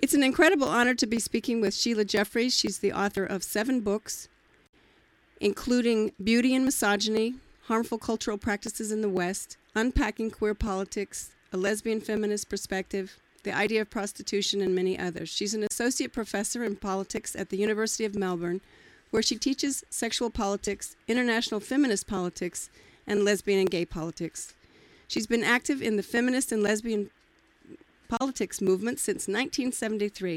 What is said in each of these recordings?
It's an incredible honor to be speaking with Sheila Jeffreys. She's the author of 7 books, including Beauty and Misogyny, Harmful Cultural Practices in the West, Unpacking Queer Politics, A Lesbian Feminist Perspective, The Idea of Prostitution, and many others. She's an associate professor in politics at the University of Melbourne, where she teaches sexual politics, international feminist politics, and lesbian and gay politics. She's been active in the feminist and lesbian politics movement since 1973.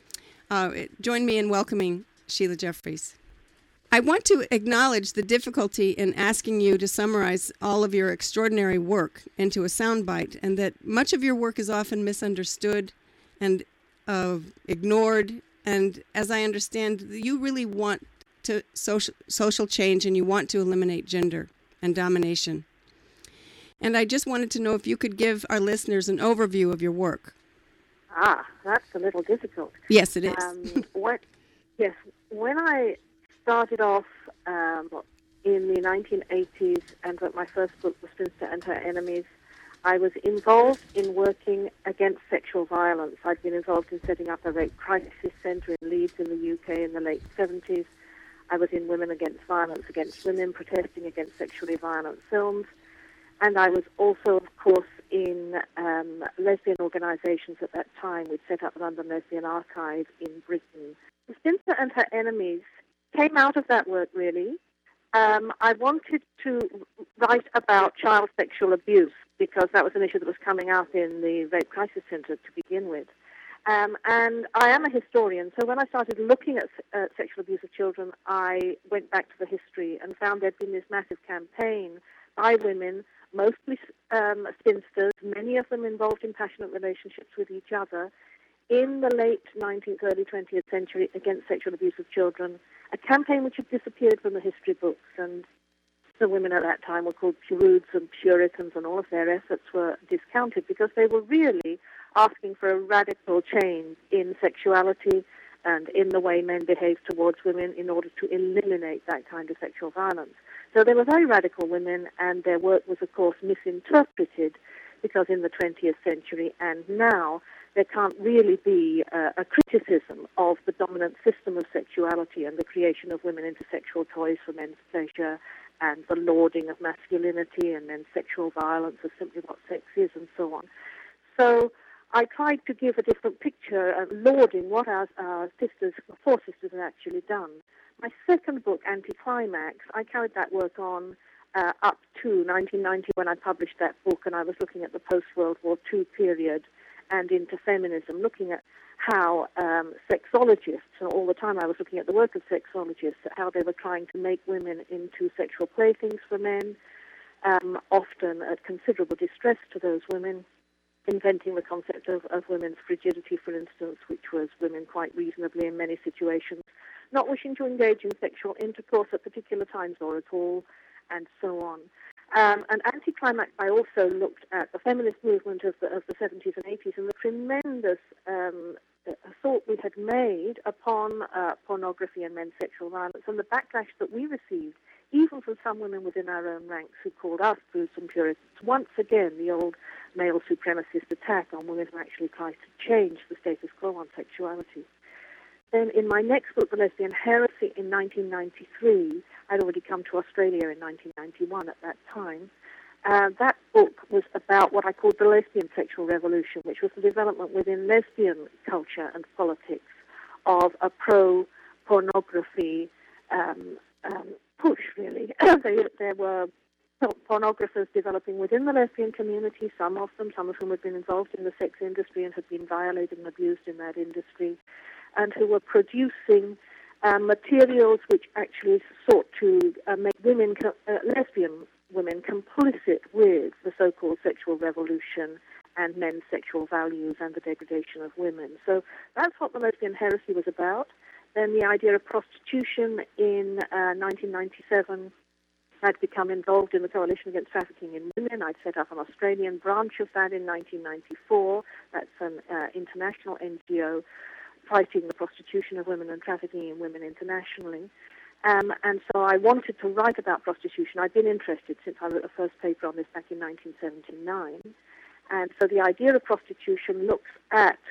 Join me in welcoming Sheila Jeffreys. I want to acknowledge the difficulty in asking you to summarize all of your extraordinary work into a soundbite, and that much of your work is often misunderstood and ignored. And as I understand, you really want to social change, and you want to eliminate gender and domination. And I just wanted to know if you could give our listeners an overview of your work. That's a little difficult. Yes, it is. When I started off in the 1980s and wrote my first book, The Spinster and Her Enemies, I was involved in working against sexual violence. I'd been involved in setting up a rape crisis centre in Leeds in the UK in the late 70s. I was in Women Against Violence Against Women, protesting against sexually violent films. And I was also, of course, in lesbian organisations at that time. We'd set up the London Lesbian Archive in Britain. The Spinster and Her Enemies came out of that work, really. I wanted to write about child sexual abuse because that was an issue that was coming out in the Rape Crisis Centre to begin with. And I am a historian, so when I started looking at sexual abuse of children, I went back to the history and found there'd been this massive campaign by women, mostly spinsters, many of them involved in passionate relationships with each other, in the late 19th, early 20th century against sexual abuse of children, a campaign which had disappeared from the history books, and the women at that time were called Prudes and Puritans, and all of their efforts were discounted because they were really asking for a radical change in sexuality and in the way men behave towards women in order to eliminate that kind of sexual violence. So they were very radical women, and their work was, of course, misinterpreted because in the 20th century and now there can't really be a criticism of the dominant system of sexuality and the creation of women into sexual toys for men's pleasure and the lauding of masculinity and then sexual violence as simply what sex is and so on. So I tried to give a different picture of lauding what our four sisters had actually done. My second book, Anti-Climax, I carried that work on up to 1990 when I published that book, and I was looking at the post-World War II period and into feminism, looking at how sexologists, and all the time I was looking at the work of sexologists, how they were trying to make women into sexual playthings for men, often at considerable distress to those women, inventing the concept of women's frigidity, for instance, which was women quite reasonably in many situations not wishing to engage in sexual intercourse at particular times or at all, and so on. And Anti-Climax, I also looked at the feminist movement of the 70s and 80s and the tremendous thought we had made upon pornography and men's sexual violence, and the backlash that we received, even from some women within our own ranks who called us Prudes and Puritans. Once again, the old male supremacist attack on women who actually tried to change the status quo on sexuality. Then in my next book, The Lesbian Heresy, in 1993, I'd already come to Australia in 1991 at that time. That book was about what I called the lesbian sexual revolution, which was the development within lesbian culture and politics of a pro-pornography push, really. There were pornographers developing within the lesbian community, some of whom had been involved in the sex industry and had been violated and abused in that industry, and who were producing materials which actually sought to make women, lesbian women, complicit with the so-called sexual revolution and men's sexual values and the degradation of women. So that's what the Lesbian Heresy was about. Then the idea of prostitution in 1997. I'd become involved in the Coalition Against Trafficking in Women. I'd set up an Australian branch of that in 1994. That's an international NGO fighting the prostitution of women and trafficking in women internationally. And so I wanted to write about prostitution. I'd been interested since I wrote the first paper on this back in 1979. And so the idea of prostitution looks at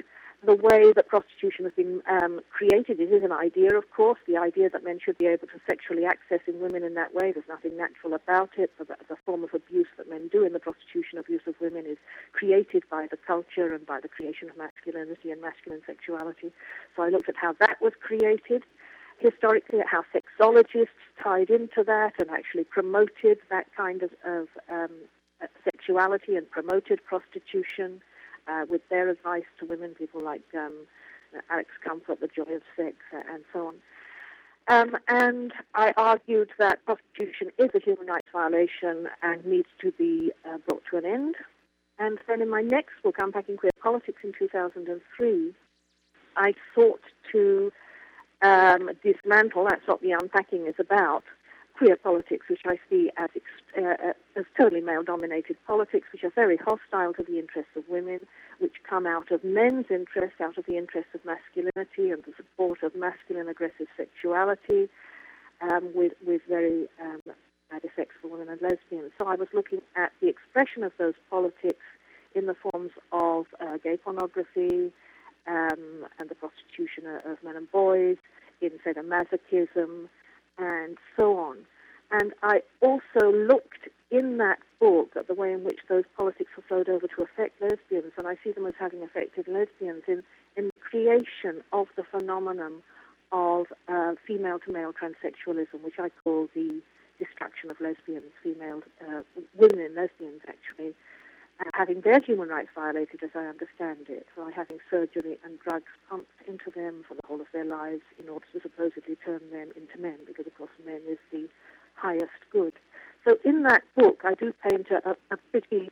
the way that prostitution has been created. It is an idea, of course, the idea that men should be able to sexually access women in that way. There's nothing natural about it. The form of abuse that men do in the prostitution abuse of women is created by the culture and by the creation of masculinity and masculine sexuality. So I looked at how that was created historically, at how sexologists tied into that and actually promoted that kind of sexuality and promoted prostitution with their advice to women, people like Alex Comfort, The Joy of Sex, and so on. And I argued that prostitution is a human rights violation and needs to be brought to an end. And then in my next book, Unpacking Queer Politics, in 2003, I sought to dismantle, that's what the unpacking is about, queer politics, which I see as totally male-dominated politics, which are very hostile to the interests of women, which come out of men's interests, out of the interests of masculinity and the support of masculine aggressive sexuality, with very bad effects for women and lesbians. So I was looking at the expression of those politics in the forms of gay pornography and the prostitution of men and boys, in sadomasochism, and so on. And I also looked in that book at the way in which those politics have flowed over to affect lesbians, and I see them as having affected lesbians in the creation of the phenomenon of female-to-male transsexualism, which I call the destruction of lesbians, women and lesbians, actually, having their human rights violated, as I understand it, by having surgery and drugs pumped into them for the whole of their lives in order to supposedly turn them into men, because, of course, men is the highest good. So in that book, I do paint a pretty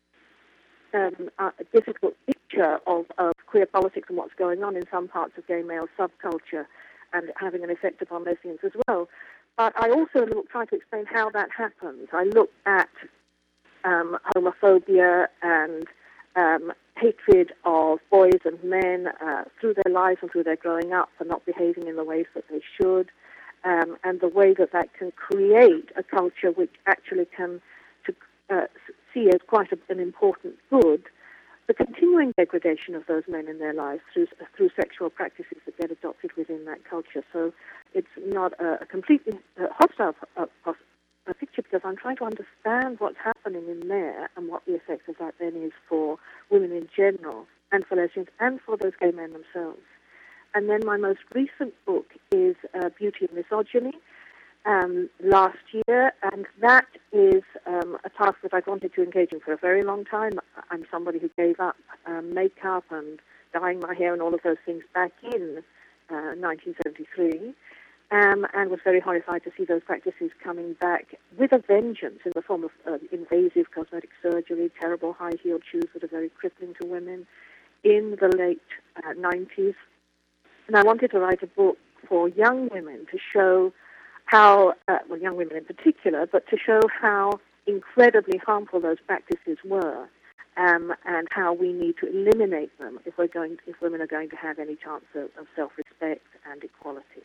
difficult picture of queer politics and what's going on in some parts of gay male subculture and having an effect upon lesbians as well. But I also try to explain how that happens. I look at homophobia and hatred of boys and men through their lives and through their growing up for not behaving in the ways that they should, and the way that can create a culture which actually can see as quite an important good the continuing degradation of those men in their lives through sexual practices that get adopted within that culture. So it's not a completely hostile picture, because I'm trying to understand what's happening in there and what the effect of that then is for women in general and for lesbians and for those gay men themselves. And then my most recent book is Beauty and Misogyny, last year, and that is a task that I've wanted to engage in for a very long time. I'm somebody who gave up makeup and dyeing my hair and all of those things back in 1973, and was very horrified to see those practices coming back with a vengeance in the form of invasive cosmetic surgery, terrible high-heeled shoes that are very crippling to women in the late 90s. And I wanted to write a book for young women to show how, young women in particular, but to show how incredibly harmful those practices were, and how we need to eliminate them if women are going to have any chance of self-respect and equality.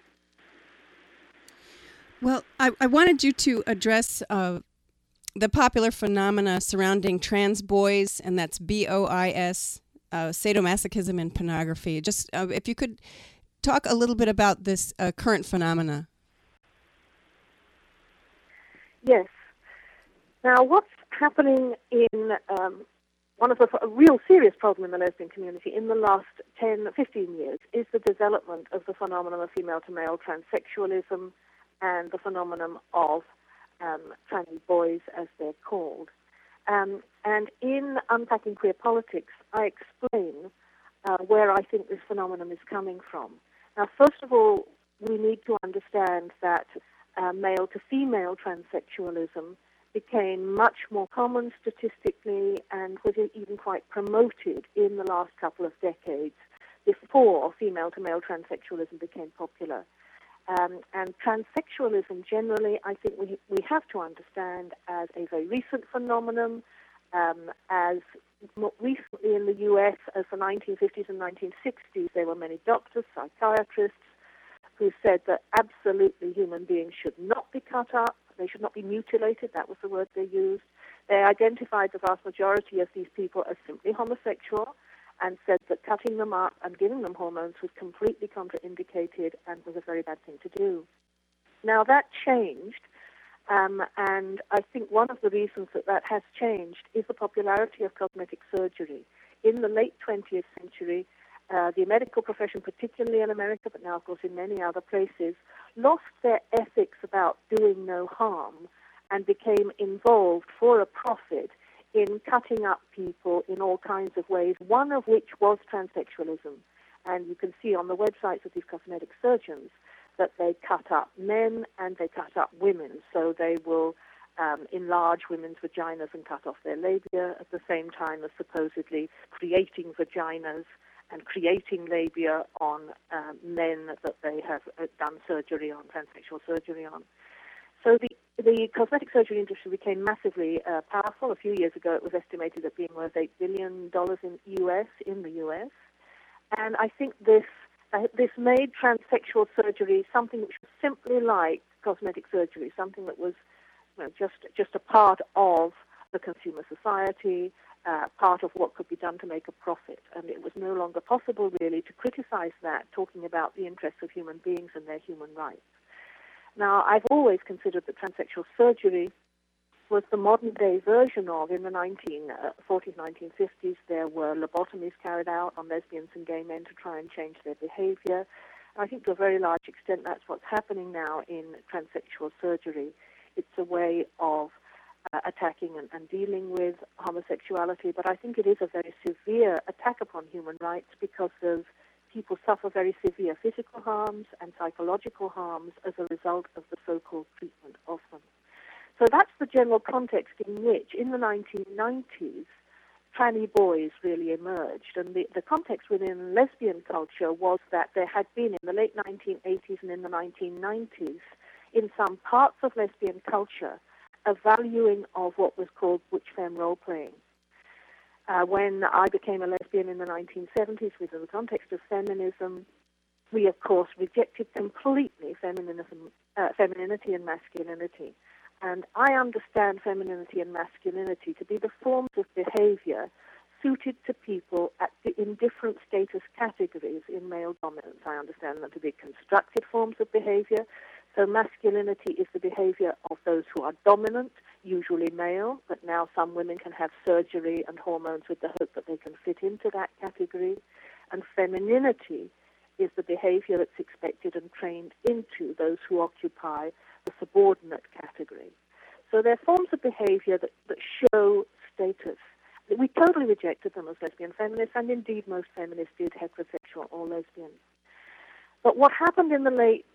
Well, I wanted you to address the popular phenomena surrounding trans boys, and that's BOIS, sadomasochism and pornography. Just if you could talk a little bit about this current phenomena. Yes. Now, what's happening in one of a real serious problem in the lesbian community in the last 10, 15 years is the development of the phenomenon of female-to-male transsexualism and the phenomenon of tranny boys, as they're called. And in Unpacking Queer Politics, I explain where I think this phenomenon is coming from. Now, first of all, we need to understand that male-to-female transsexualism became much more common statistically and was even quite promoted in the last couple of decades before female-to-male transsexualism became popular. And transsexualism generally, I think we have to understand as a very recent phenomenon, as more recently in the U.S. as the 1950s and 1960s, there were many doctors, psychiatrists, who said that absolutely human beings should not be cut up, they should not be mutilated, that was the word they used. They identified the vast majority of these people as simply homosexual, and said that cutting them up and giving them hormones was completely contraindicated and was a very bad thing to do. Now, that changed, and I think one of the reasons that has changed is the popularity of cosmetic surgery. In the late 20th century, the medical profession, particularly in America, but now, of course, in many other places, lost their ethics about doing no harm and became involved for a profit in cutting up people in all kinds of ways, one of which was transsexualism. And you can see on the websites of these cosmetic surgeons that they cut up men and they cut up women. So they will enlarge women's vaginas and cut off their labia at the same time as supposedly creating vaginas and creating labia on men that they have done surgery on, transsexual surgery on. So the cosmetic surgery industry became massively powerful. A few years ago, it was estimated at being worth $8 billion in the U.S. And I think this made transsexual surgery something which was simply like cosmetic surgery, something that was just a part of the consumer society, part of what could be done to make a profit. And it was no longer possible, really, to criticize that, talking about the interests of human beings and their human rights. Now, I've always considered that transsexual surgery was the modern-day version of, in the 1940s, 1950s, there were lobotomies carried out on lesbians and gay men to try and change their behavior. I think to a very large extent that's what's happening now in transsexual surgery. It's a way of attacking and dealing with homosexuality, but I think it is a very severe attack upon human rights because of people suffer very severe physical harms and psychological harms as a result of the so-called treatment of them. So that's the general context in which, in the 1990s, tranny boys really emerged. And the context within lesbian culture was that there had been, in the late 1980s and in the 1990s, in some parts of lesbian culture, a valuing of what was called butch femme role-playing. When I became a lesbian in the 1970s within the context of feminism, we, of course, rejected completely femininity and masculinity. And I understand femininity and masculinity to be the forms of behavior suited to people in different status categories in male dominance. I understand them to be constructed forms of behavior. So masculinity is the behavior of those who are dominant, usually male, but now some women can have surgery and hormones with the hope that they can fit into that category. And femininity is the behavior that's expected and trained into those who occupy the subordinate category. So they're forms of behavior that show status. We totally rejected them as lesbian feminists, and indeed most feminists did, heterosexual or lesbian. But what happened in the late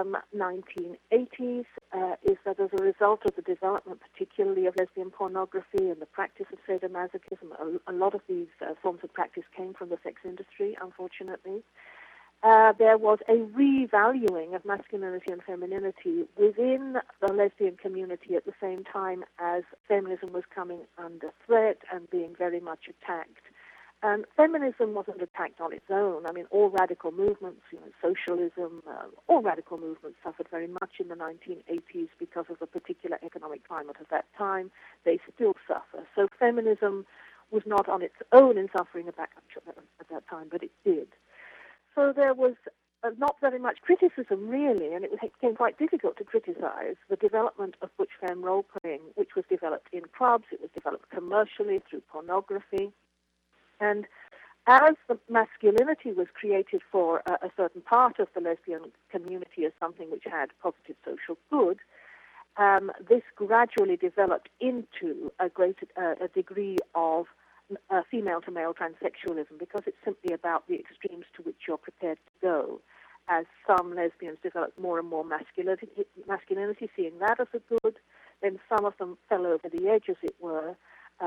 1980s is that as a result of the development, particularly of lesbian pornography and the practice of sadomasochism, a lot of these forms of practice came from the sex industry, unfortunately. There was a revaluing of masculinity and femininity within the lesbian community at the same time as feminism was coming under threat and being very much attacked. And feminism wasn't attacked on its own. I mean, all radical movements, socialism, all radical movements suffered very much in the 1980s because of the particular economic climate of that time. They still suffer. So feminism was not on its own in suffering at that time, but it did. So there was not very much criticism, really, and it became quite difficult to criticize the development of butch femme role-playing, which was developed in clubs, it was developed commercially through pornography. And as the masculinity was created for a certain part of the lesbian community as something which had positive social good, this gradually developed into a degree of female-to-male transsexualism, because it's simply about the extremes to which you're prepared to go. As some lesbians developed more and more masculinity, seeing that as a good, then some of them fell over the edge, as it were,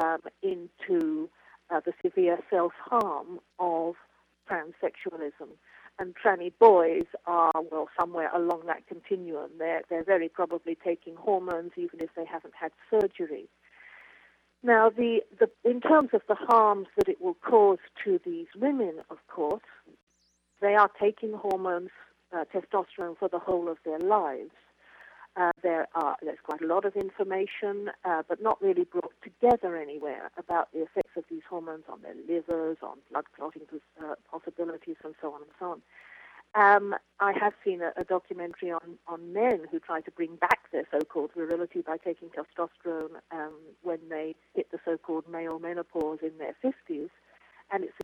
into the severe self-harm of transsexualism. And tranny boys are, well, somewhere along that continuum. They're very probably taking hormones even if they haven't had surgery. Now, in terms of the harms that it will cause to these women, of course, they are taking hormones, testosterone, for the whole of their lives. There's quite a lot of information, but not really brought together anywhere about the effects of these hormones on their livers, on blood clotting possibilities, and so on and so on. I have seen a documentary on men who try to bring back their so-called virility by taking testosterone when they hit the so-called male menopause in their 50s. And it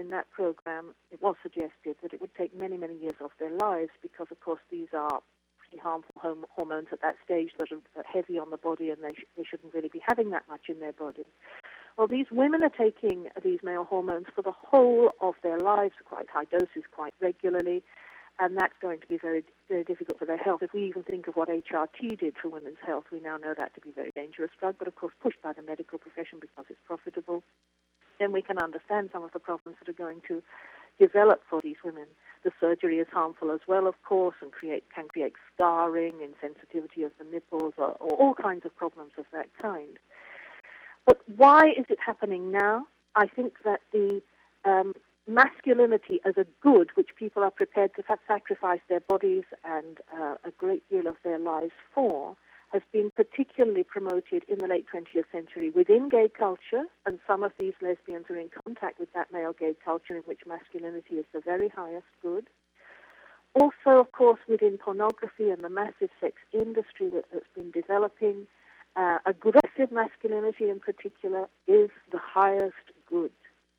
was suggested that it would take many, many years of their lives because, of course, these are pretty harmful hormones at that stage that are heavy on the body, and they shouldn't really be having that much in their body. Well, these women are taking these male hormones for the whole of their lives, quite high doses, quite regularly, and that's going to be very, very difficult for their health. If we even think of what HRT did for women's health, we now know that to be a very dangerous drug, but of course pushed by the medical profession because it's profitable. Then we can understand some of the problems that are going to develop for these women. The surgery is harmful as well, of course, and can create scarring, insensitivity of the nipples, or all kinds of problems of that kind. But why is it happening now? I think that the masculinity as a good, which people are prepared to sacrifice their bodies and a great deal of their lives for, has been particularly promoted in the late 20th century within gay culture, and some of these lesbians are in contact with that male gay culture in which masculinity is the very highest good. Also, of course, within pornography and the massive sex industry that's been developing, aggressive masculinity in particular is the highest good.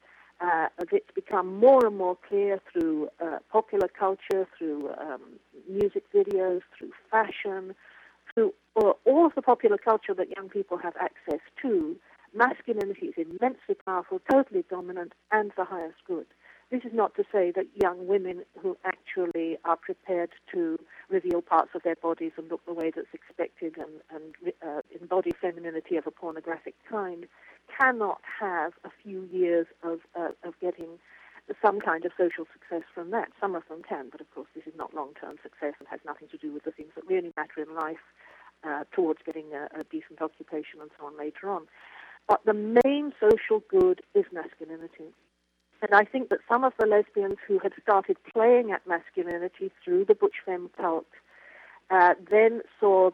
It's become more and more clear through popular culture, through music videos, through fashion, through all of the popular culture that young people have access to. Masculinity is immensely powerful, totally dominant, and the highest good. This is not to say that young women who actually are prepared to reveal parts of their bodies and look the way that's expected and embody femininity of a pornographic kind cannot have a few years of getting some kind of social success from that. Some of them can, but of course this is not long-term success and has nothing to do with the things that really matter in life towards getting a decent occupation and so on later on. But the main social good is masculinity. And I think that some of the lesbians who had started playing at masculinity through the butch femme cult then saw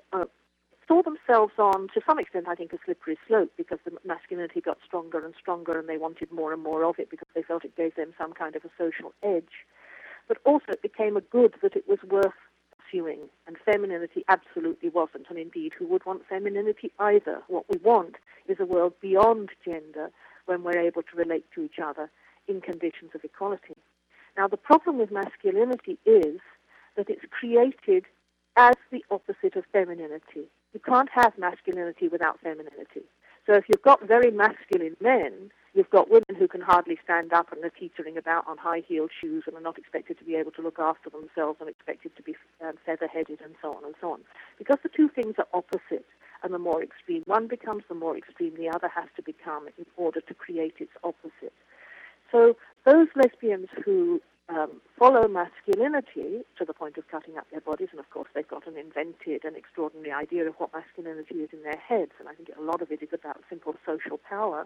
themselves on, to some extent, I think, a slippery slope, because the masculinity got stronger and stronger and they wanted more and more of it because they felt it gave them some kind of a social edge. But also it became a good that it was worth pursuing, and femininity absolutely wasn't. And indeed, who would want femininity either? What we want is a world beyond gender, when we're able to relate to each other in conditions of equality. Now, the problem with masculinity is that it's created as the opposite of femininity. You can't have masculinity without femininity. So if you've got very masculine men, you've got women who can hardly stand up and are teetering about on high-heeled shoes and are not expected to be able to look after themselves and expected to be feather-headed and so on and so on. Because the two things are opposite, and the more extreme one becomes, the more extreme the other has to become in order to create its opposite. So those lesbians who follow masculinity to the point of cutting up their bodies, and of course they've got an invented and extraordinary idea of what masculinity is in their heads, and I think a lot of it is about simple social power,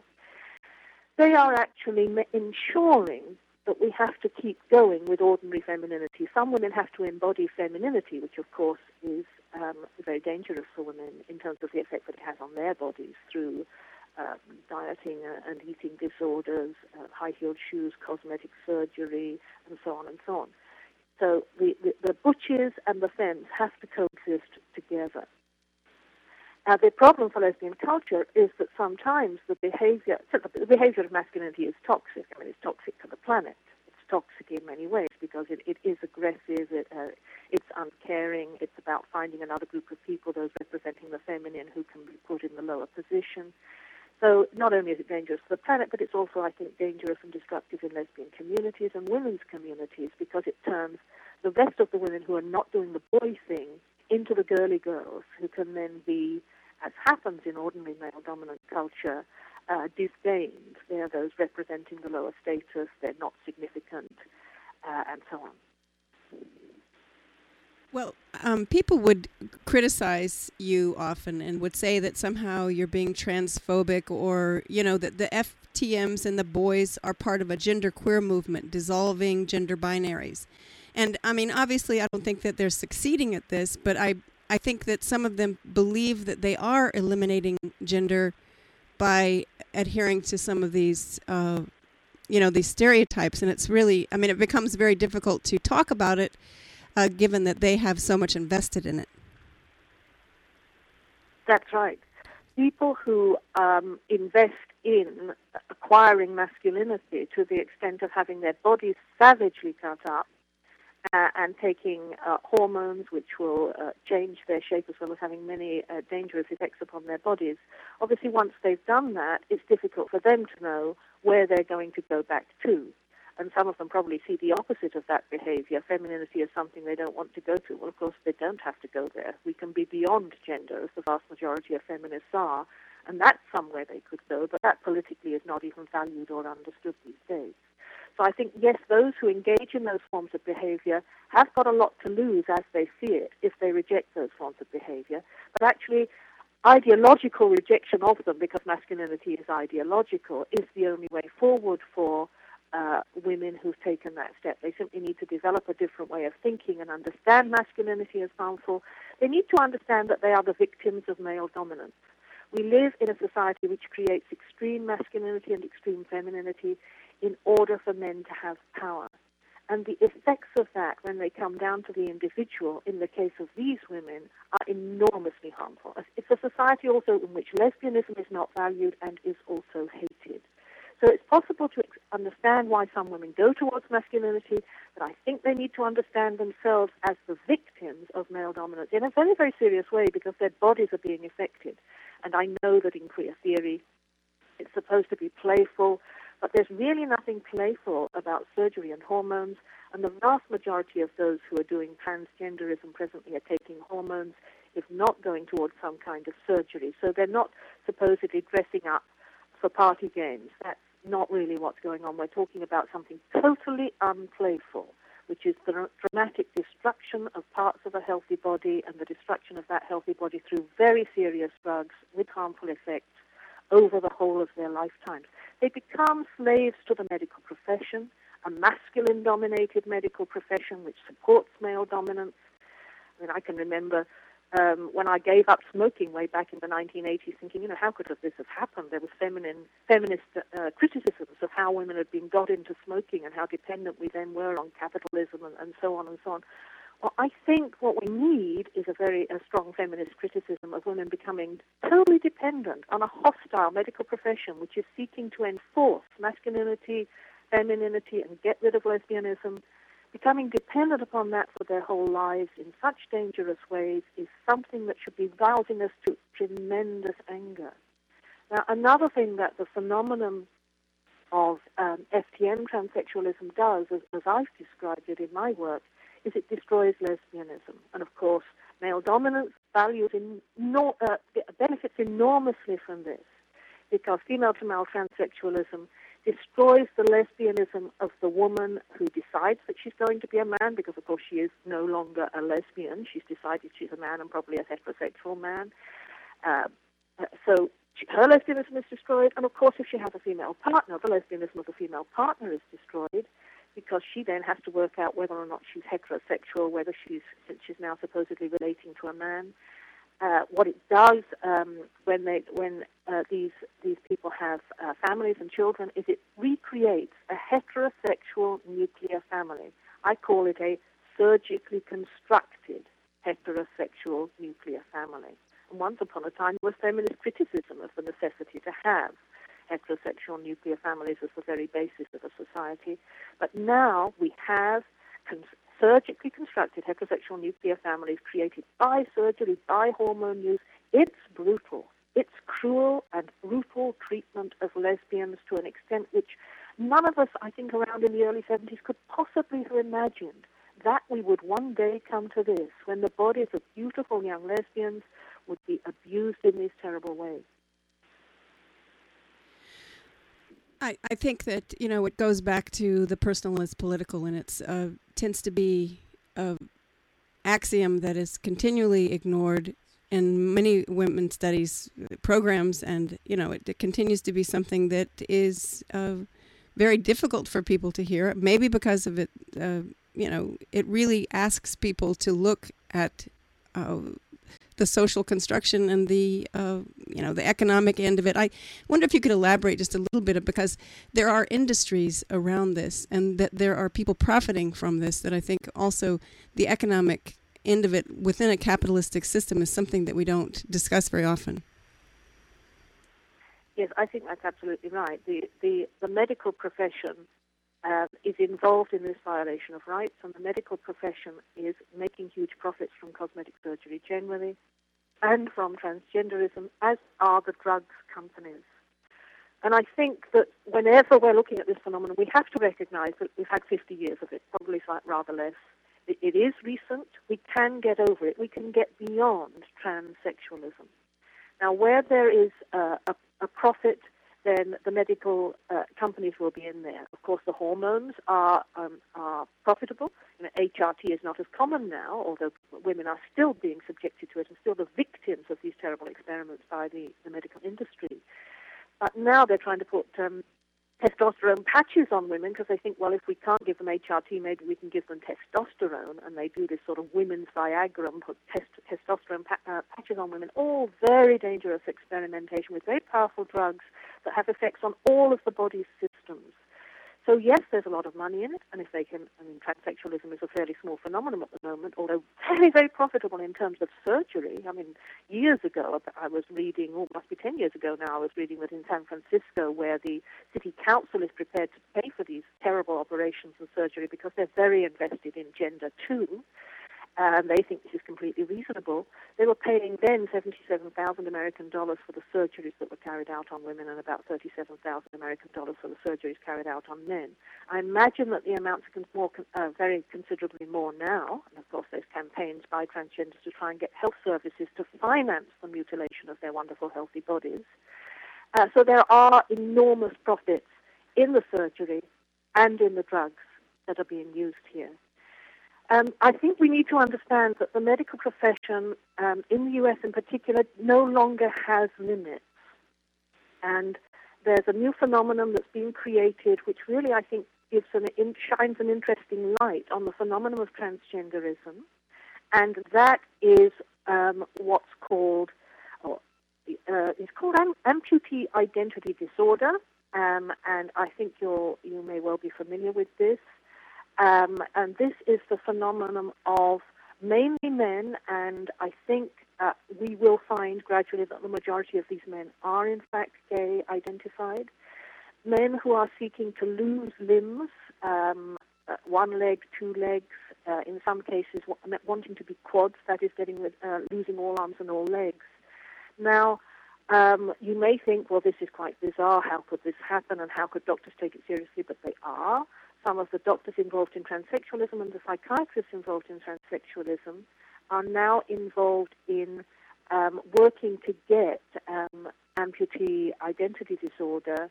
they are actually ensuring that we have to keep going with ordinary femininity. Some women have to embody femininity, which of course is very dangerous for women in terms of the effect that it has on their bodies through dieting and eating disorders, high-heeled shoes, cosmetic surgery, and so on and so on. So the butches and the femmes have to coexist together. Now, the problem for lesbian culture is that sometimes the behavior of masculinity is toxic. I mean, it's toxic to the planet. It's toxic in many ways because it is aggressive, it's uncaring, it's about finding another group of people, those representing the feminine, who can be put in the lower position. So not only is it dangerous to the planet, but it's also, I think, dangerous and destructive in lesbian communities and women's communities, because it turns the rest of the women who are not doing the boy thing into the girly girls, who can then be, as happens in ordinary male-dominant culture, disdained. They are those representing the lower status, they're not significant, and so on. Well, people would criticize you often and would say that somehow you're being transphobic, or, you know, that the FTMs and the boys are part of a genderqueer movement, dissolving gender binaries. And, I mean, obviously I don't think that they're succeeding at this, but I I think that some of them believe that they are eliminating gender by adhering to some of these, these stereotypes. And it's really, it becomes very difficult to talk about it, given that they have so much invested in it. That's right. People who invest in acquiring masculinity to the extent of having their bodies savagely cut up and taking hormones which will change their shape, as well as having many dangerous effects upon their bodies. Obviously, once they've done that, it's difficult for them to know where they're going to go back to. And some of them probably see the opposite of that behavior. Femininity is something they don't want to go to. Well, of course, they don't have to go there. We can be beyond gender, as the vast majority of feminists are, and that's somewhere they could go, but that politically is not even valued or understood these days. So I think, yes, those who engage in those forms of behavior have got a lot to lose as they see it if they reject those forms of behavior. But actually, ideological rejection of them, because masculinity is ideological, is the only way forward for women who've taken that step. They simply need to develop a different way of thinking and understand masculinity as harmful. They need to understand that they are the victims of male dominance. We live in a society which creates extreme masculinity and extreme femininity in order for men to have power. And the effects of that, when they come down to the individual, in the case of these women, are enormously harmful. It's a society also in which lesbianism is not valued and is also hated. So it's possible to understand why some women go towards masculinity, but I think they need to understand themselves as the victims of male dominance in a very, very serious way, because their bodies are being affected. And I know that in queer theory it's supposed to be playful, but there's really nothing playful about surgery and hormones, and the vast majority of those who are doing transgenderism presently are taking hormones, if not going towards some kind of surgery. So they're not supposedly dressing up for party games. That's not really what's going on. We're talking about something totally unplayful, which is the dramatic destruction of parts of a healthy body and the destruction of that healthy body through very serious drugs with harmful effects over the whole of their lifetimes. They become slaves to the medical profession, a masculine-dominated medical profession which supports male dominance. I can remember when I gave up smoking way back in the 1980s, thinking, how could this have happened? There was feminist criticisms of how women had been got into smoking and how dependent we then were on capitalism and so on and so on. Well, I think what we need is a strong feminist criticism of women becoming totally dependent on a hostile medical profession which is seeking to enforce masculinity, femininity, and get rid of lesbianism. Becoming dependent upon that for their whole lives in such dangerous ways is something that should be rousing us to tremendous anger. Now, another thing that the phenomenon of FTM transsexualism does, as I've described it in my work, is it destroys lesbianism. And of course, male dominance benefits enormously from this, because female-to-male transsexualism destroys the lesbianism of the woman who decides that she's going to be a man, because of course she is no longer a lesbian. She's decided she's a man and probably a heterosexual man. So her lesbianism is destroyed, and of course if she has a female partner, the lesbianism of the female partner is destroyed, because she then has to work out whether or not she's heterosexual, since she's now supposedly relating to a man. What it does when these people have families and children is it recreates a heterosexual nuclear family. I call it a surgically constructed heterosexual nuclear family. And once upon a time, there was feminist criticism of the necessity to have heterosexual nuclear families as the very basis of a society. But now we have surgically constructed heterosexual nuclear families created by surgery, by hormone use. It's brutal. It's cruel and brutal treatment of lesbians to an extent which none of us, I think, around in the early 70s could possibly have imagined that we would one day come to this, when the bodies of beautiful young lesbians would be abused in these terrible ways. I think that, it goes back to the personal is political, and it tends to be an axiom that is continually ignored in many women's studies programs, and, it continues to be something that is very difficult for people to hear, maybe because of it, it really asks people to look at the social construction and the the economic end of it. I wonder if you could elaborate just a little bit, because there are industries around this, and that there are people profiting from this. That I think also the economic end of it within a capitalistic system is something that we don't discuss very often. Yes, I think that's absolutely right. The medical profession is involved in this violation of rights, and the medical profession is making huge profits from cosmetic surgery generally and from transgenderism, as are the drugs companies. And I think that whenever we're looking at this phenomenon, we have to recognize that we've had 50 years of it, probably rather less. It is recent. We can get over it. We can get beyond transsexualism. Now, where there is a profit, then the medical companies will be in there. Of course, the hormones are profitable. HRT is not as common now, although women are still being subjected to it and still the victims of these terrible experiments by the medical industry. But now they're trying to put testosterone patches on women because they think, well, if we can't give them HRT, maybe we can give them testosterone, and they do this sort of women's Viagra and put testosterone patches on women. All very dangerous experimentation with very powerful drugs that have effects on all of the body's systems. So yes, there's a lot of money in it, and if they can, transsexualism is a fairly small phenomenon at the moment, although very, very profitable in terms of surgery. Years ago, I was reading, must be 10 years ago now, I was reading that in San Francisco, where the city council is prepared to pay for these terrible operations and surgery because they're very invested in gender too, and they think this is completely reasonable. They were paying then $77,000 American dollars for the surgeries that were carried out on women, and about $37,000 American dollars for the surgeries carried out on men. I imagine that the amounts are very considerably more now, and of course there's campaigns by transgenders to try and get health services to finance the mutilation of their wonderful, healthy bodies. So there are enormous profits in the surgery and in the drugs that are being used here. I think we need to understand that the medical profession, in the U.S. in particular, no longer has limits. And there's a new phenomenon that's being created, which really, I think, shines an interesting light on the phenomenon of transgenderism. And that is what's called, it's called amputee identity disorder. And I think you may well be familiar with this. And this is the phenomenon of mainly men, and I think we will find gradually that the majority of these men are in fact gay identified. Men who are seeking to lose limbs, one leg, two legs, in some cases wanting to be quads, that is losing all arms and all legs. Now, you may think, well, this is quite bizarre, how could this happen, and how could doctors take it seriously, but they are. Some of the doctors involved in transsexualism and the psychiatrists involved in transsexualism are now involved in working to get amputee identity disorder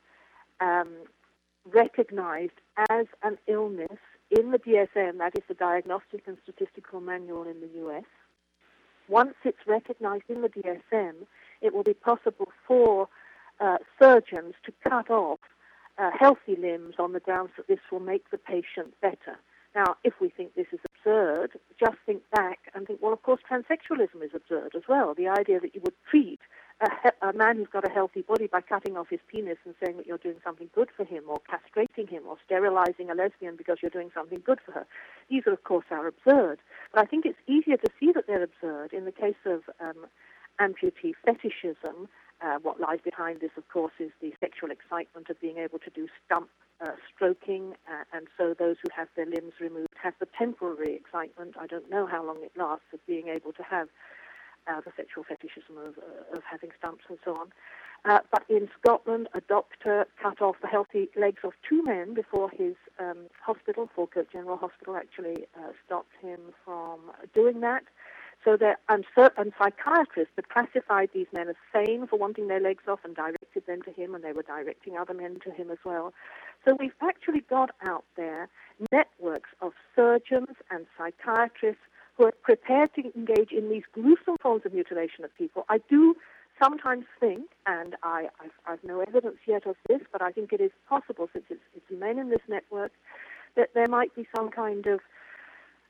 recognized as an illness in the DSM, that is the Diagnostic and Statistical Manual in the U.S. Once it's recognized in the DSM, it will be possible for surgeons to cut off healthy limbs on the grounds that this will make the patient better. Now, if we think this is absurd, just think back and think, well, of course, transsexualism is absurd as well. The idea that you would treat a man who's got a healthy body by cutting off his penis and saying that you're doing something good for him, or castrating him, or sterilizing a lesbian because you're doing something good for her. These, of course, are absurd. But I think it's easier to see that they're absurd in the case of amputee fetishism. What lies behind this, of course, is the sexual excitement of being able to do stump stroking, and so those who have their limbs removed have the temporary excitement, I don't know how long it lasts, of being able to have the sexual fetishism of having stumps and so on. But in Scotland, a doctor cut off the healthy legs of two men before his hospital, Falkirk General Hospital, actually stopped him from doing that. So and psychiatrists had classified these men as sane for wanting their legs off and directed them to him, and they were directing other men to him as well. So we've actually got out there networks of surgeons and psychiatrists who are prepared to engage in these gruesome forms of mutilation of people. I do sometimes think, and I've no evidence yet of this, but I think it is possible, since it's men in this network, that there might be some kind of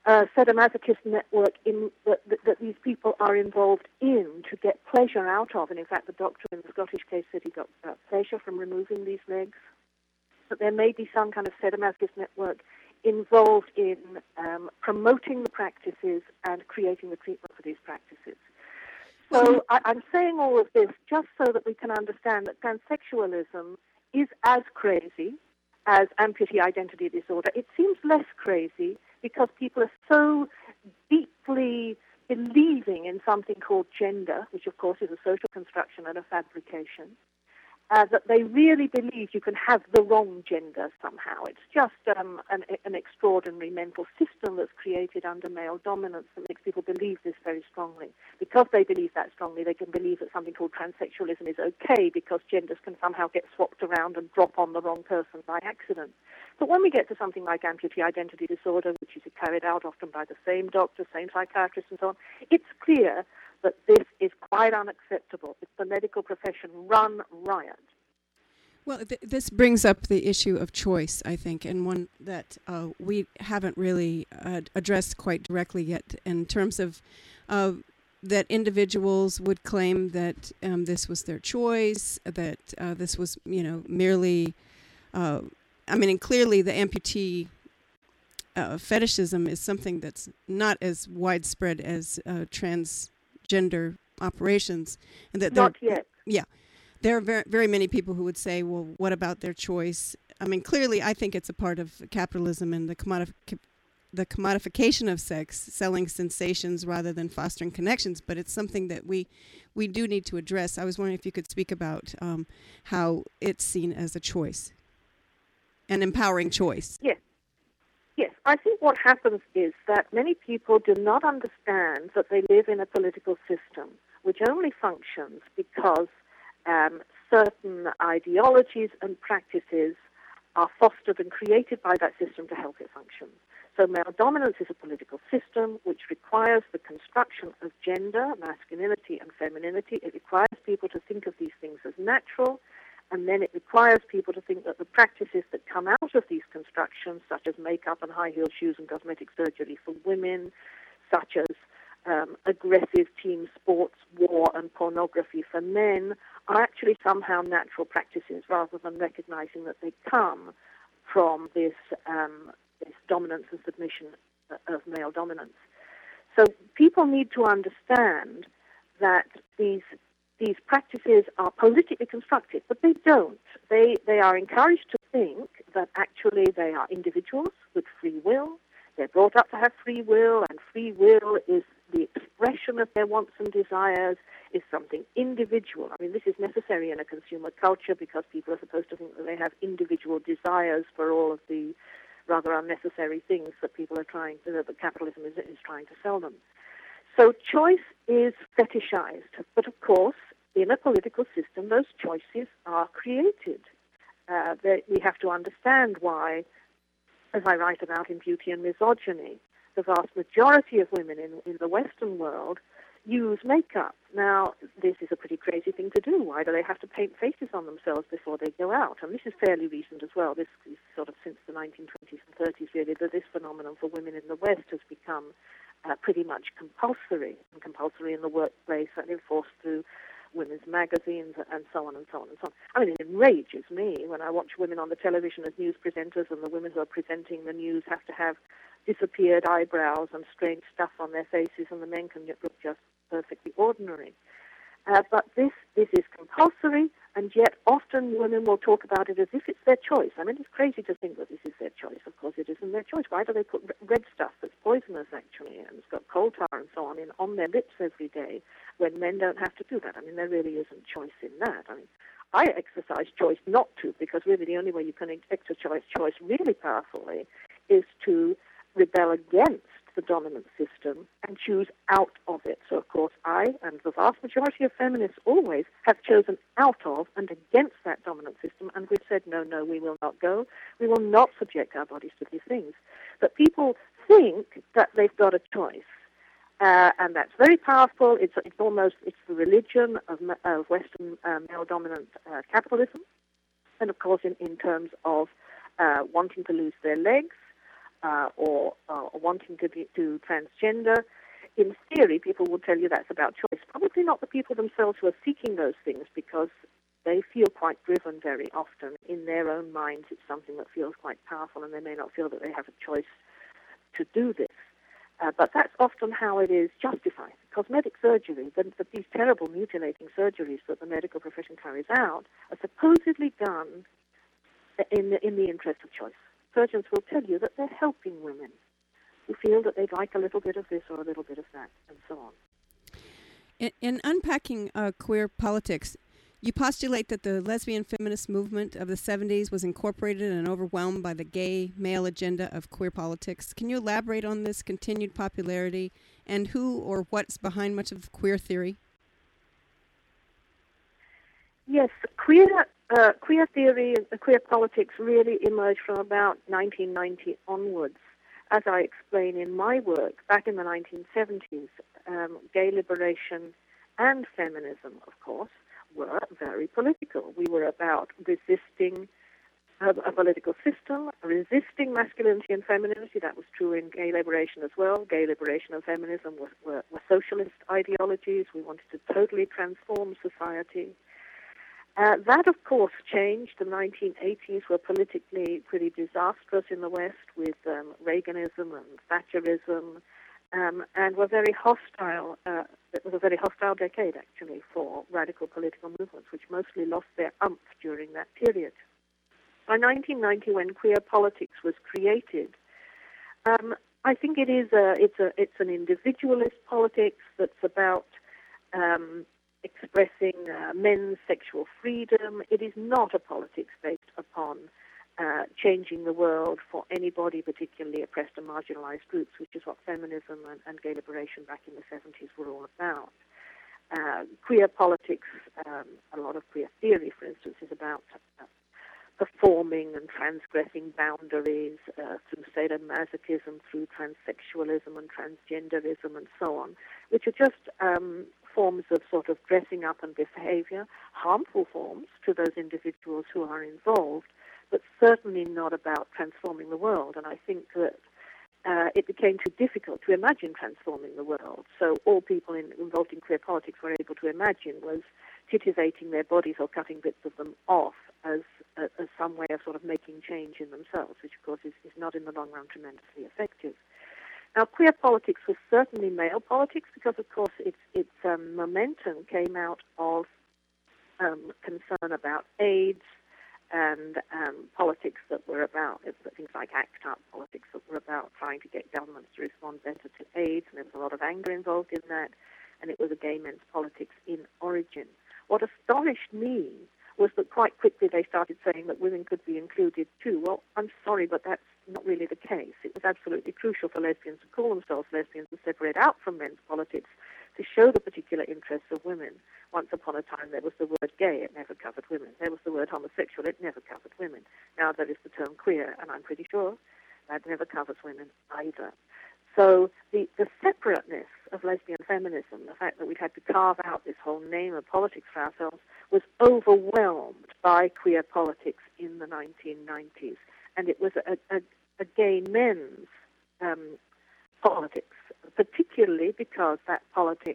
sadomasochist network that these people are involved in to get pleasure out of. And in fact, the doctor in the Scottish case said he got pleasure from removing these legs. But there may be some kind of sadomasochist network involved in promoting the practices and creating the treatment for these practices. So I'm saying all of this just so that we can understand that transsexualism is as crazy as amputee identity disorder. It seems less crazy because people are so deeply believing in something called gender, which of course is a social construction and a fabrication, that they really believe you can have the wrong gender somehow. It's just an extraordinary mental system that's created under male dominance that makes people believe this very strongly. Because they believe that strongly, they can believe that something called transsexualism is okay because genders can somehow get swapped around and drop on the wrong person by accident. But when we get to something like amputee identity disorder, which is carried out often by the same doctor, same psychiatrist and so on, it's clear that this is quite unacceptable. It's the medical profession run riot. Well, this brings up the issue of choice, I think, and one that we haven't really addressed quite directly yet in terms of that individuals would claim that this was their choice, that this was, merely, and clearly the amputee fetishism is something that's not as widespread as transgender operations. And that not yet. Yeah. There are very, very many people who would say, well, what about their choice? Clearly, I think it's a part of capitalism and the commodification of sex, selling sensations rather than fostering connections, but it's something that we do need to address. I was wondering if you could speak about how it's seen as a choice, an empowering choice. Yes, I think what happens is that many people do not understand that they live in a political system which only functions because certain ideologies and practices are fostered and created by that system to help it function. So male dominance is a political system which requires the construction of gender, masculinity and femininity. It requires people to think of these things as natural, and then it requires people to think that the practices that come out of these constructions, such as makeup and high-heeled shoes and cosmetic surgery for women, such as aggressive team sports, war and pornography for men, are actually somehow natural practices rather than recognizing that they come from this dominance and submission of male dominance. So people need to understand that these practices are politically constructed, but they don't. They are encouraged to think that actually they are individuals with free will. They're brought up to have free will, and free will is the expression of their wants and desires, is something individual. This is necessary in a consumer culture because people are supposed to think that they have individual desires for all of the rather unnecessary things that people are that capitalism is trying to sell them. So choice is fetishized. But of course, in a political system, those choices are created. We have to understand why, as I write about in Beauty and Misogyny, the vast majority of women in the Western world use makeup. Now, this is a pretty crazy thing to do. Why do they have to paint faces on themselves before they go out? And this is fairly recent as well. This is sort of since the 1920s and 30s, really, that this phenomenon for women in the West has become pretty much compulsory in the workplace and enforced through women's magazines and so on and so on and so on. It enrages me when I watch women on the television as news presenters, and the women who are presenting the news have to have disappeared eyebrows and strange stuff on their faces, and the men can look just perfectly ordinary. But this is compulsory, and yet often women will talk about it as if it's their choice. It's crazy to think that this is their choice. Of course it isn't their choice. Why do they put red stuff that's poisonous, actually, and it's got coal tar and so on their lips every day when men don't have to do that? There really isn't choice in that. I exercise choice not to, because really the only way you can exercise choice really powerfully is to rebel against the dominant system and choose out of it. So, of course, I and the vast majority of feminists always have chosen out of and against that dominant system, and we've said, no, we will not go. We will not subject our bodies to these things. But people think that they've got a choice, and that's very powerful. It's the religion of Western male-dominant capitalism, and, of course, in terms of wanting to lose their legs, or wanting to do transgender. In theory, people will tell you that's about choice. Probably not the people themselves who are seeking those things, because they feel quite driven very often. In their own minds, it's something that feels quite powerful, and they may not feel that they have a choice to do this. But that's often how it is justified. Cosmetic surgery, these terrible mutilating surgeries that the medical profession carries out, are supposedly done in the interest of choice. Surgeons will tell you that they're helping women who feel that they'd like a little bit of this or a little bit of that, and so on. In unpacking queer politics, you postulate that the lesbian feminist movement of the 70s was incorporated and overwhelmed by the gay male agenda of queer politics. Can you elaborate on this continued popularity and who or what's behind much of queer theory? Yes, queer theory and queer politics really emerged from about 1990 onwards. As I explain in my work, back in the 1970s, gay liberation and feminism, of course, were very political. We were about resisting a political system, resisting masculinity and femininity. That was true in gay liberation as well. Gay liberation and feminism were socialist ideologies. We wanted to totally transform society. That, of course, changed. The 1980s were politically pretty disastrous in the West, with Reaganism and Thatcherism, and were very hostile. It was a very hostile decade, actually, for radical political movements, which mostly lost their umph during that period. By 1990, when queer politics was created, I think it's an individualist politics that's about expressing men's sexual freedom. It is not a politics based upon changing the world for anybody, particularly oppressed and marginalized groups, which is what feminism and gay liberation back in the 70s were all about. Queer politics, a lot of queer theory, for instance, is about performing and transgressing boundaries through sadomasochism, through transsexualism and transgenderism and so on, which are just forms of sort of dressing up and behavior, harmful forms to those individuals who are involved, but certainly not about transforming the world. And I think that it became too difficult to imagine transforming the world. So all people involved in queer politics were able to imagine was titivating their bodies or cutting bits of them off as some way of sort of making change in themselves, which of course is not in the long run tremendously effective. Now, queer politics was certainly male politics because, of course, its momentum came out of concern about AIDS and politics that were about things like ACT UP, politics that were about trying to get governments to respond better to AIDS, and there was a lot of anger involved in that, and it was a gay men's politics in origin. What astonished me was that quite quickly they started saying that women could be included too. Well, I'm sorry, but that's not really the case. It was absolutely crucial for lesbians to call themselves lesbians and separate out from men's politics to show the particular interests of women. Once upon a time, there was the word gay, it never covered women. There was the word homosexual, it never covered women. Now there is the term queer, and I'm pretty sure that never covers women either. So the separateness of lesbian feminism, the fact that we'd had to carve out this whole name of politics for ourselves, was overwhelmed by queer politics in the 1990s. And it was a gay men's politics, particularly because that politics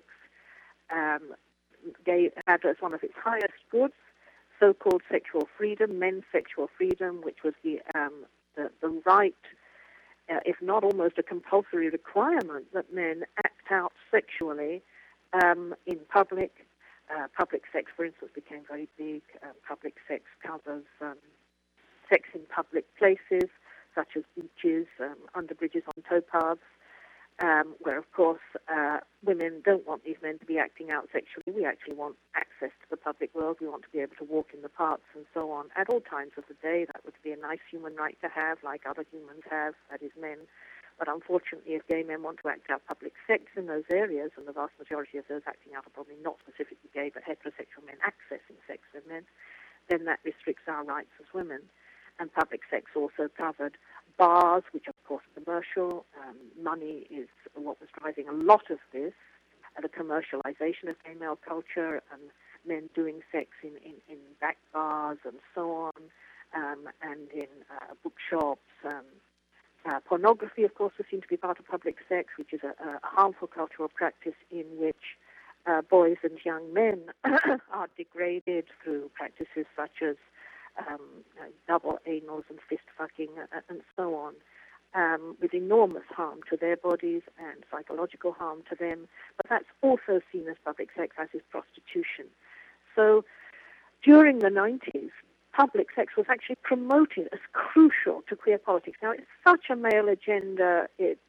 had as one of its highest goods so-called sexual freedom, men's sexual freedom, which was the right, if not almost a compulsory requirement, that men act out sexually in public. Public sex, for instance, became very big. Public sex covers sex in public places, such as beaches, under bridges, on towpaths, where, of course, women don't want these men to be acting out sexually. We actually want access to the public world. We want to be able to walk in the parks and so on at all times of the day. That would be a nice human right to have, like other humans have, that is, men. But unfortunately, if gay men want to act out public sex in those areas, and the vast majority of those acting out are probably not specifically gay, but heterosexual men accessing sex with men, then that restricts our rights as women. And public sex also covered bars, which of course are commercial. Money is what was driving a lot of this, the commercialization of gay male culture, and men doing sex in back bars and so on, and in bookshops, Pornography, of course, was seen to be part of public sex, which is a harmful cultural practice in which boys and young men are degraded through practices such as double anals and fist fucking and so on, with enormous harm to their bodies and psychological harm to them. But that's also seen as public sex, as is prostitution. So during the 90s, public sex was actually promoted as crucial to queer politics. Now, it's such a male agenda, it's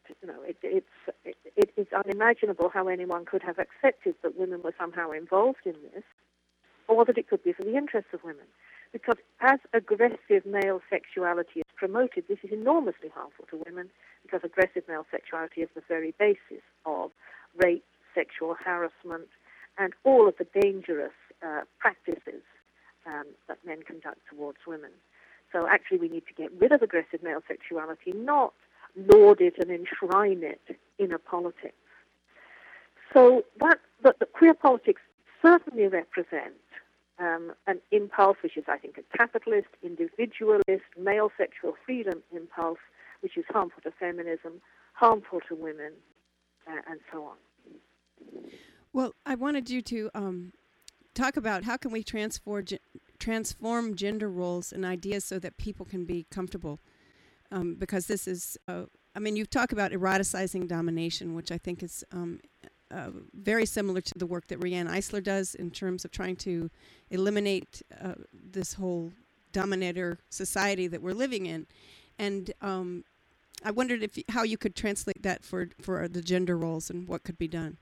unimaginable how anyone could have accepted that women were somehow involved in this, or that it could be for the interests of women. Because as aggressive male sexuality is promoted, this is enormously harmful to women, because aggressive male sexuality is the very basis of rape, sexual harassment, and all of the dangerous practices that men conduct towards women. So actually we need to get rid of aggressive male sexuality, not laud it and enshrine it in a politics. So the queer politics certainly represent an impulse which is, I think, a capitalist, individualist, male sexual freedom impulse, which is harmful to feminism, harmful to women, and so on. Well, I wanted you to talk about how can we transform gender roles and ideas so that people can be comfortable, because this is, you talk about eroticizing domination, which I think is very similar to the work that Riane Eisler does in terms of trying to eliminate this whole dominator society that we're living in. And I wondered how you could translate that for the gender roles and what could be done.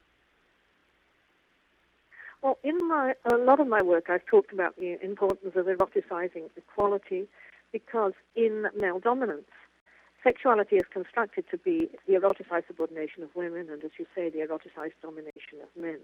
Well, in a lot of my work, I've talked about the importance of eroticizing equality, because in male dominance, sexuality is constructed to be the eroticized subordination of women, and as you say, the eroticized domination of men.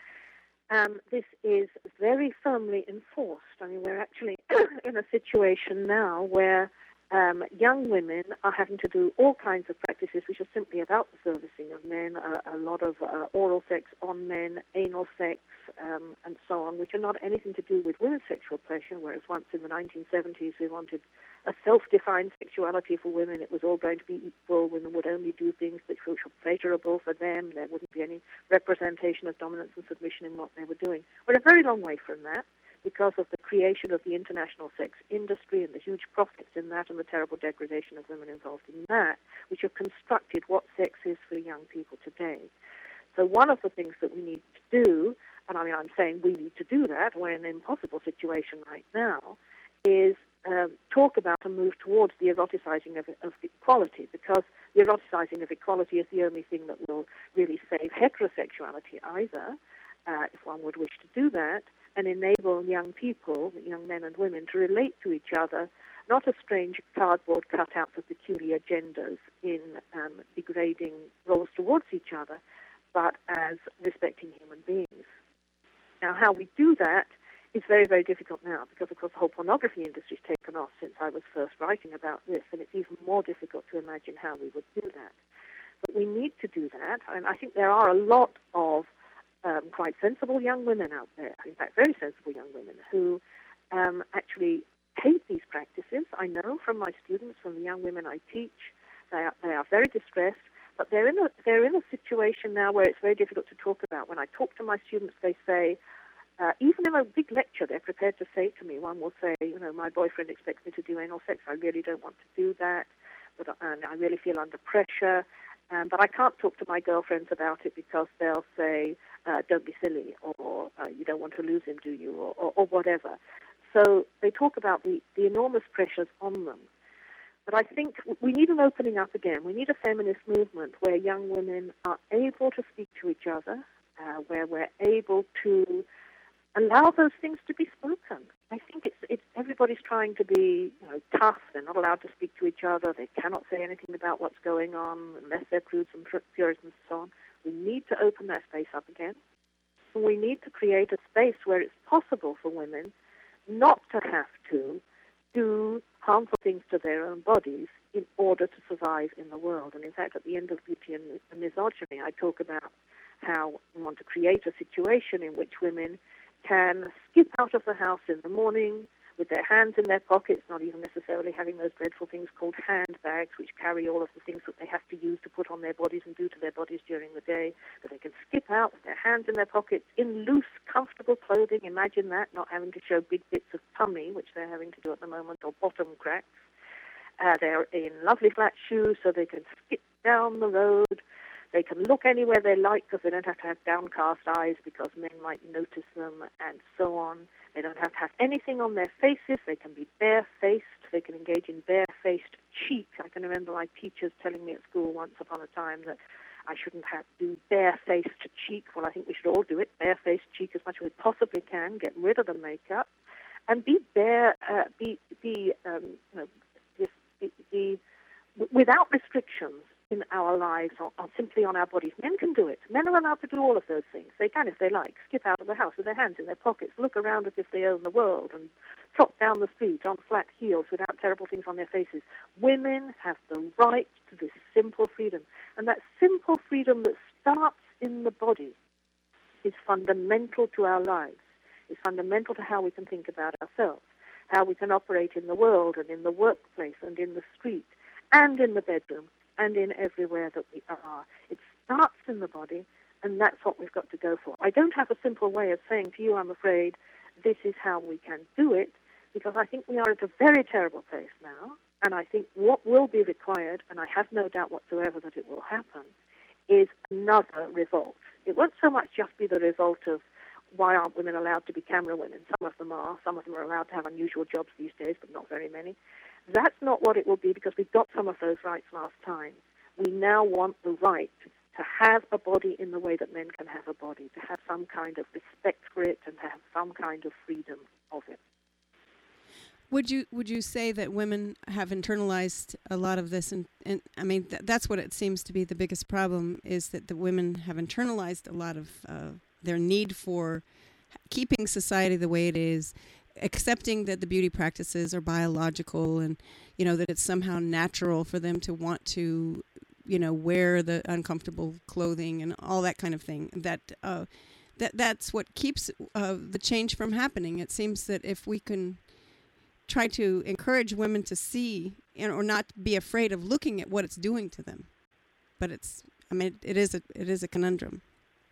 This is very firmly enforced. I mean, we're actually in a situation now where young women are having to do all kinds of practices which are simply about the servicing of men, a lot of oral sex on men, anal sex, and so on, which are not anything to do with women's sexual pleasure, whereas once in the 1970s we wanted a self-defined sexuality for women. It was all going to be equal. Women would only do things which were pleasurable for them. There wouldn't be any representation of dominance and submission in what they were doing. We're a very long way from that, because of the creation of the international sex industry and the huge profits in that and the terrible degradation of women involved in that, which have constructed what sex is for young people today. So one of the things that we need to do, and I'm saying we need to do that, we're in an impossible situation right now, is talk about and move towards the eroticizing of equality, because the eroticizing of equality is the only thing that will really save heterosexuality either, if one would wish to do that, and enable young people, young men and women, to relate to each other, not as strange cardboard cutouts of peculiar genders in degrading roles towards each other, but as respecting human beings. Now, how we do that is very, very difficult now, because, of course, the whole pornography industry has taken off since I was first writing about this, and it's even more difficult to imagine how we would do that. But we need to do that, and I think there are a lot of quite sensible young women out there, in fact, very sensible young women, who actually hate these practices. I know from my students, from the young women I teach, they are very distressed, but they're in a situation now where it's very difficult to talk about. When I talk to my students, they say, even in a big lecture, they're prepared to say to me, one will say, my boyfriend expects me to do anal sex. I really don't want to do that, and I really feel under pressure. But I can't talk to my girlfriends about it because they'll say, don't be silly, or you don't want to lose him, do you, or whatever. So they talk about the enormous pressures on them. But I think we need an opening up again. We need a feminist movement where young women are able to speak to each other, where we're able to allow those things to be spoken. I think it's everybody's trying to be tough. They're not allowed to speak to each other. They cannot say anything about what's going on unless they're prudes and puritans and so on. We need to open that space up again. And we need to create a space where it's possible for women not to have to do harmful things to their own bodies in order to survive in the world. And in fact, at the end of Beauty and Misogyny, I talk about how we want to create a situation in which women can skip out of the house in the morning, with their hands in their pockets, not even necessarily having those dreadful things called handbags, which carry all of the things that they have to use to put on their bodies and do to their bodies during the day. But they can skip out with their hands in their pockets in loose, comfortable clothing. Imagine that, not having to show big bits of tummy, which they're having to do at the moment, or bottom cracks. They're in lovely flat shoes, so they can skip down the road. They can look anywhere they like because they don't have to have downcast eyes because men might notice them, and so on. They don't have to have anything on their faces. They can be barefaced. They can engage in barefaced cheek. I can remember my teachers telling me at school once upon a time that I shouldn't have to do barefaced cheek. Well, I think we should all do it, barefaced cheek as much as we possibly can, get rid of the makeup, and be without restrictions in our lives or simply on our bodies. Men can do it. Men are allowed to do all of those things. They can, if they like, skip out of the house with their hands in their pockets, look around as if they own the world, and trot down the street on flat heels without terrible things on their faces. Women have the right to this simple freedom. And that simple freedom that starts in the body is fundamental to our lives. It's fundamental to how we can think about ourselves, how we can operate in the world and in the workplace and in the street and in the bedroom and in everywhere that we are. It starts in the body, and that's what we've got to go for. I don't have a simple way of saying to you, I'm afraid, this is how we can do it, because I think we are at a very terrible place now, and I think what will be required, and I have no doubt whatsoever that it will happen, is another revolt. It won't so much just be the revolt of why aren't women allowed to be camera women? Some of them are. Some of them are allowed to have unusual jobs these days, but not very many. That's not what it will be, because we got some of those rights last time. We now want the right to have a body in the way that men can have a body, to have some kind of respect for it and to have some kind of freedom of it. Would you say that women have internalized a lot of this? And I mean, that's what it seems to be the biggest problem, is that the women have internalized a lot of their need for keeping society the way it is, accepting that the beauty practices are biological, and that it's somehow natural for them to want to wear the uncomfortable clothing and all that kind of thing. That's what keeps the change from happening. It seems that if we can try to encourage women to see or not be afraid of looking at what it's doing to them, but it is a conundrum.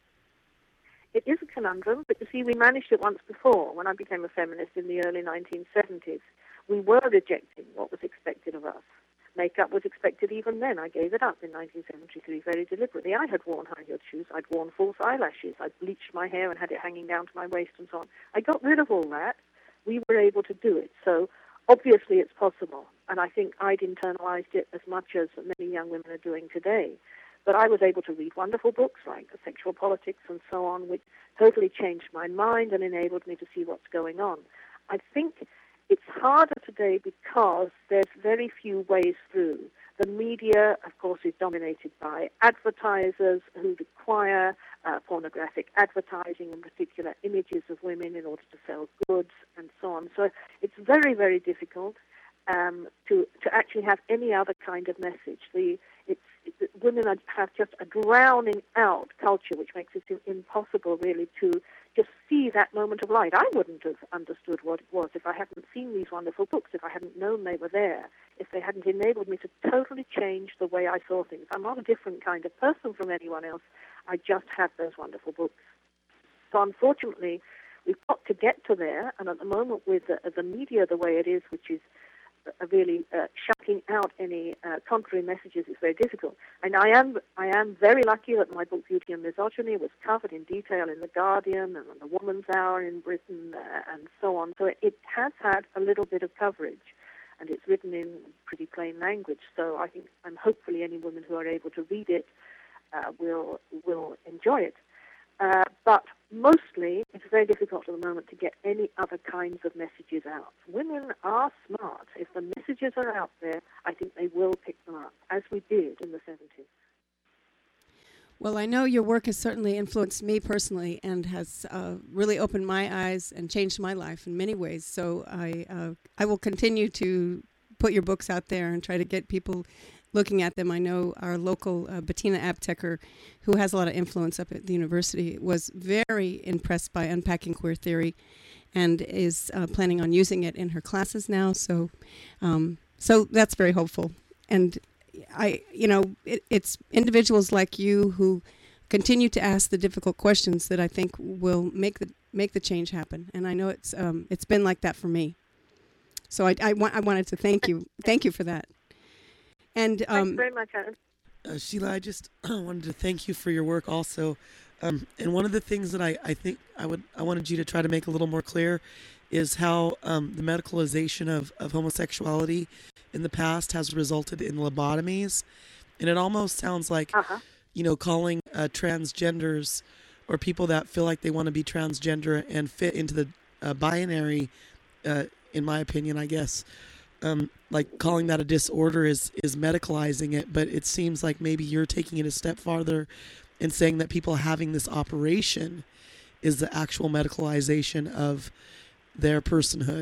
It is a conundrum, but you see, we managed it once before. When I became a feminist in the early 1970s, we were rejecting what was expected of us. Makeup was expected even then. I gave it up in 1973 very deliberately. I had worn high-heeled shoes. I'd worn false eyelashes. I'd bleached my hair and had it hanging down to my waist and so on. I got rid of all that. We were able to do it. So obviously it's possible. And I think I'd internalized it as much as many young women are doing today. But I was able to read wonderful books like Sexual Politics and so on, which totally changed my mind and enabled me to see what's going on. I think it's harder today because there's very few ways through. The media, of course, is dominated by advertisers who require pornographic advertising, in particular images of women, in order to sell goods and so on. So it's very, very difficult to actually have any other kind of message. Women have just a drowning out culture, which makes it impossible, really, to just see that moment of light. I wouldn't have understood what it was if I hadn't seen these wonderful books, if I hadn't known they were there, if they hadn't enabled me to totally change the way I saw things. I'm not a different kind of person from anyone else. I just have those wonderful books. So unfortunately, we've got to get to there, and at the moment with the media the way it is, which is really shutting out any contrary messages, is very difficult. And I am very lucky that my book Beauty and Misogyny was covered in detail in The Guardian and The Woman's Hour in Britain and so on. So it has had a little bit of coverage, and it's written in pretty plain language. So I think, and hopefully any women who are able to read it will enjoy it. But mostly, it's very difficult at the moment to get any other kinds of messages out. Women are smart. If the messages are out there, I think they will pick them up, as we did in the 70s. Well, I know your work has certainly influenced me personally and has really opened my eyes and changed my life in many ways. So I will continue to put your books out there and try to get people looking at them. I know our local Bettina Abtecker, who has a lot of influence up at the university, was very impressed by Unpacking Queer Theory and is planning on using it in her classes now. So that's very hopeful. And it's individuals like you who continue to ask the difficult questions that I think will make the change happen. And I know it's been like that for me. So I wanted to thank you for that. And thanks very much, Anne. Sheila, I just wanted to thank you for your work also. And one of the things that I think I wanted you to try to make a little more clear is how the medicalization of homosexuality in the past has resulted in lobotomies. And it almost sounds like, calling transgenders or people that feel like they want to be transgender and fit into the binary, in my opinion, I guess, like calling that a disorder is medicalizing it. But it seems like maybe you're taking it a step farther and saying that people having this operation is the actual medicalization of their personhood.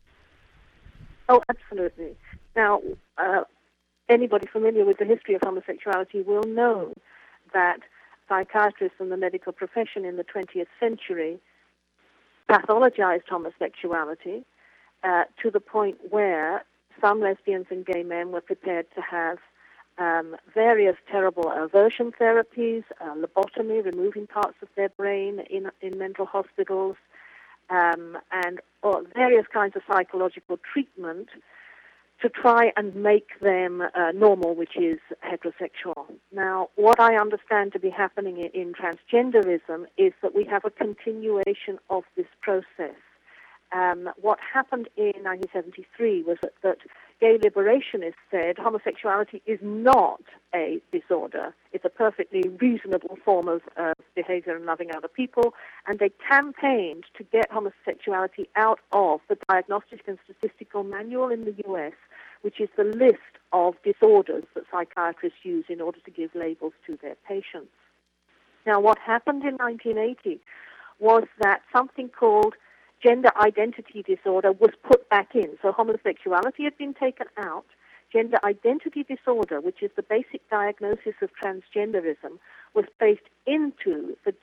Oh, absolutely. Now, anybody familiar with the history of homosexuality will know that psychiatrists and the medical profession in the 20th century pathologized homosexuality to the point where some lesbians and gay men were prepared to have various terrible aversion therapies, lobotomy, removing parts of their brain in mental hospitals, and various kinds of psychological treatment to try and make them normal, which is heterosexual. Now, what I understand to be happening in transgenderism is that we have a continuation of this process. What happened in 1973 was that gay liberationists said homosexuality is not a disorder. It's a perfectly reasonable form of behavior and loving other people, and they campaigned to get homosexuality out of the Diagnostic and Statistical Manual in the U.S., which is the list of disorders that psychiatrists use in order to give labels to their patients. Now, what happened in 1980 was that something called gender identity disorder was put back in. So homosexuality had been taken out. Gender identity disorder, which is the basic diagnosis of transgenderism, was placed into the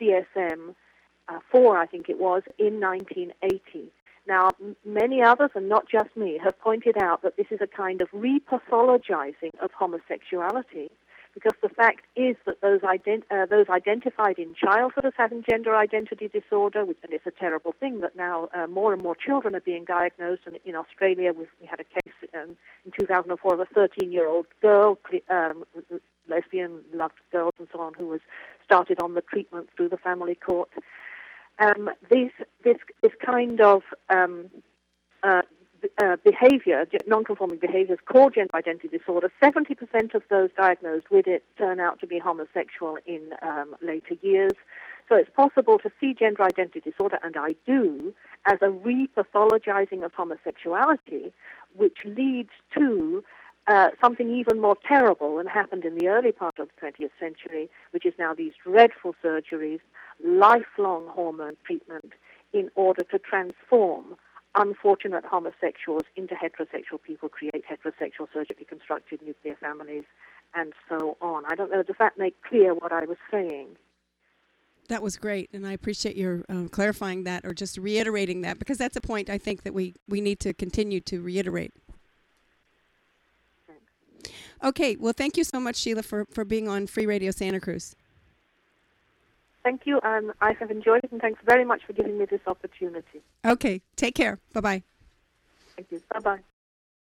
DSM-4, I think it was, in 1980. Now, many others, and not just me, have pointed out that this is a kind of repathologizing of homosexuality, because the fact is that those identified in childhood as having gender identity disorder, and it's a terrible thing that now more and more children are being diagnosed. And in Australia, we had a case in 2004 of a 13-year-old girl, lesbian, loved girls and so on, who was started on the treatment through the family court. This kind of behavior, non-conforming behaviors called gender identity disorder, 70% of those diagnosed with it turn out to be homosexual in later years. So it's possible to see gender identity disorder, and I do, as a repathologizing of homosexuality, which leads to something even more terrible than happened in the early part of the 20th century, which is now these dreadful surgeries, lifelong hormone treatment, in order to transform unfortunate homosexuals into heterosexual people, create heterosexual surgically constructed nuclear families, and so on. I don't know, does that make clear what I was saying? That was great, and I appreciate your clarifying that, or just reiterating that, because that's a point I think that we need to continue to reiterate. Thanks. Okay, well, thank you so much, Sheila, for being on Free Radio Santa Cruz. Thank you, and I have enjoyed it, and thanks very much for giving me this opportunity. Okay, take care. Bye-bye. Thank you. Bye-bye.